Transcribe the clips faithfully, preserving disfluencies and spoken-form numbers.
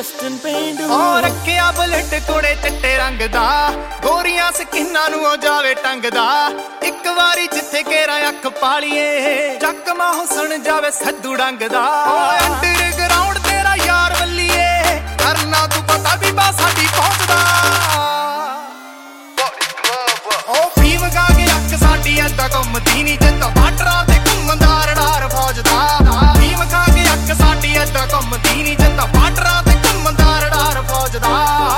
Western ਪੇਂਡੂ ਉਹ ਰੱਖਿਆ ਬੁਲਟ ਕੋੜੇ ਚਿੱਟੇ ਰੰਗ ਦਾ, ਗੋਰੀਆਂ ਸਕਿਨਾਂ ਨੂੰ ਉਹ ਜਾਵੇ ਟੰਗਦਾ। ਇੱਕ ਵਾਰੀ ਜਿੱਥੇ ਕੇਰਾ ਅੱਖ ਪਾਲੀਏ, ਚੱਕਮਾ ਹੁਸਨ ਜਾਵੇ ਸੱਦੂ ਡੰਗ ਦਾ। ਓਏ ਅੰਡਰਗਰਾਉਂਡ ਤੇਰਾ ਯਾਰ ਵੱਲੀਏ, ਕਰਨਾ ਤੂੰ ਪਤਾ ਵੀ ਬਾ ਸਾਡੀ ਪਹੁੰਚਦਾ। ਉਹ ਫੀਮ ਗਾ ਕੇ ਅੱਖ ਸਾਡੀ ਏਦਾਂ ਘੁੰਮਦੀ ਨੀ, ਜਿੱਦਾਂ ਬਾਰਡਰਾਂ ਤੇ ਘੁੰਮਦਾ ਰਡਾਰ ਫੌਜ ਦਾ। ਫੀਮ ਗਾ ਕੇ ਅੱਖ ਸਾਡੀ ਏਦਾਂ ਘੁੰਮਦੀ ਨੀ, ਜਿੱਦਾਂ ਬਾਰਡਰਾਂ ਤੇ ਘੁੰਮਦਾ ਰਡਾਰ ਫੌਜ ਦਾ।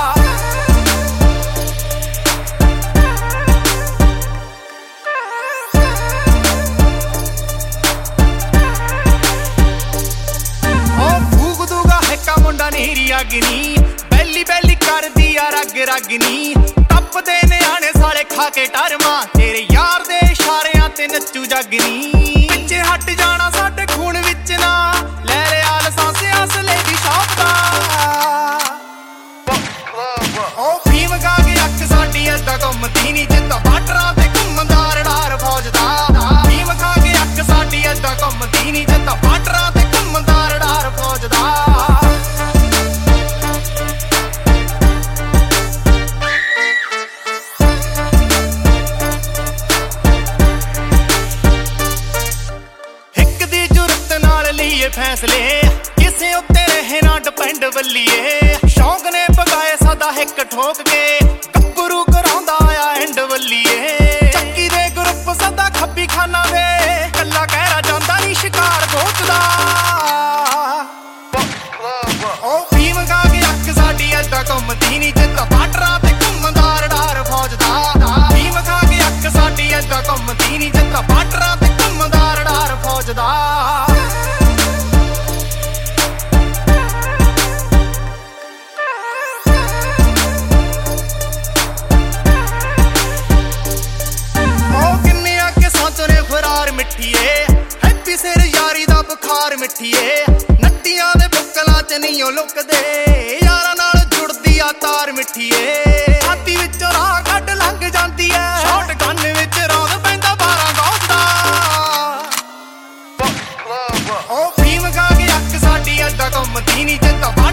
ਮੁੰਡਾ ਨੀਰੀ ਅਗਨੀ, ਬੈਲੀ ਬੈਲੀ ਕਰਦੀ ਆ ਰਗ ਰਗਨੀ। ਟੱਪਦੇ ਨਿਆਣੇ ਸਾਲੇ ਖਾ ਕੇ ਟਰਮਾ, ਤੇਰੇ ਯਾਰ ਦੇ ਇਸ਼ਾਰਿਆਂ ਤੇ ਨੱਚੂ ਜਗਨੀ। ਪਿੱਛੇ ਹਟ ਜਾਣਾ ਸਾਡੇ ਖੂਨ ਵਿੱਚ ਨਾ, ਲੈ ਲਿਆ ਲਾਇਸੈਂਸ ਅਸਲੇ ਦੀ ਸ਼ੌਪ ਦਾ। ਉਹ ਫੀਮ ਗਾ ਕੇ ਅੱਖ ਸਾਡੀ ਏਦਾਂ ਘੁੰਮਦੀ ਨੀ, ਜਿੱਦਾਂ ਬਾਰਡਰਾਂ ਤੇ ਘੁੰਮਦਾ ਰਡਾਰ ਫੌਜ ਦਾ। ਫੀਮ ਗਾ ਕੇ ਅੱਖ ਸਾਡੀ ਏਦਾਂ ਘੁੰਮਦੀ ਨੀ, ਜਿੱਦਾਂ ਬਾਰਡਰਾਂ ਤੇ ਘੁੰਮਦਾ ਰਡਾਰ ਫੌਜ ਦਾ। ਫੈਸਲੇ ਕਿਸੇ ਉੱਤੇ ਰਹੇ ਨਾ ਡਿਪੈਂਡ ਵੱਲੀਏ, ਸ਼ੌਂਕ ਨੇ ਪਗਾਏ ਸਾਡਾ ਹਿੱਕ ਠੋਕ ਕੇ, ਗੱਭਰੂ ਕਰਾਉਂਦਾ ਆ ਐਂਡ ਵੱਲੀਏ। ਚੱਕੀ ਦੇ ਗਰੁੱਪ ਸਦਾ ਖੱਬੀ ਖਾਨਾ ਵੇ, ਕੱਲਾ ਕਹਿਰਾ ਜਾਂਦਾ ਨੀ ਸ਼ਿਕਾਰ ਪਹੁੰਚਦਾ। ਉਹ ਫੀਮ ਗਾ ਕੇ ਅੱਖ ਸਾਡੀ ਏਦਾਂ ਘੁੰਮਦੀ ਨੀ, ਜਿੱਦਾਂ ਬਾਰਡਰਾਂ ਤੇ ਘੁੰਮਦਾ ਰਡਾਰ ਫੌਜ ਦਾ। ਫੀਮ ਗਾ ਕੇ ਅੱਖ ਸਾਡੀ ਏਦਾਂ ਘੁੰਮਦੀ ਨੀ, ਜਿੱਦਾਂ ਬਾਰਡਰਾਂ ਤੇ ਘੁੰਮਦਾ ਰਡਾਰ ਫੌਜ ਦਾ। ਹੈਪੀ ਸਿਰ ਯਾਰੀ ਦਾ ਬੁਖਾਰ ਮਿੱਠੀਏ, ਨੱਟੀਆਂ ਦੇ ਬੁੱਕਲਾਂ ਚ ਨਹੀਂ ਉਹ ਲੁਕਦੇ, ਯਾਰਾਂ ਨਾਲ ਜੁੜਦੀ ਆ ਤਾਰ ਮਿੱਠੀਏ। ਛਾਤੀ ਵਿੱਚੋਂ ਰਾਹ ਕੱਢ ਲੰਘ ਜਾਂਦੀ ਐ, ਸ਼ਾਟ ਗਨ ਵਿੱਚ ਰੌਂਦ ਪੈਂਦਾ ਬਾਰਾਂ ਗੌਸ ਦਾ। ਉਹ ਫੀਮ ਗਾ ਕੇ ਅੱਖ ਸਾਡੀ ਏਦਾਂ ਘੁੰਮਦੀ ਨੀ, ਜਿੱਦਾਂ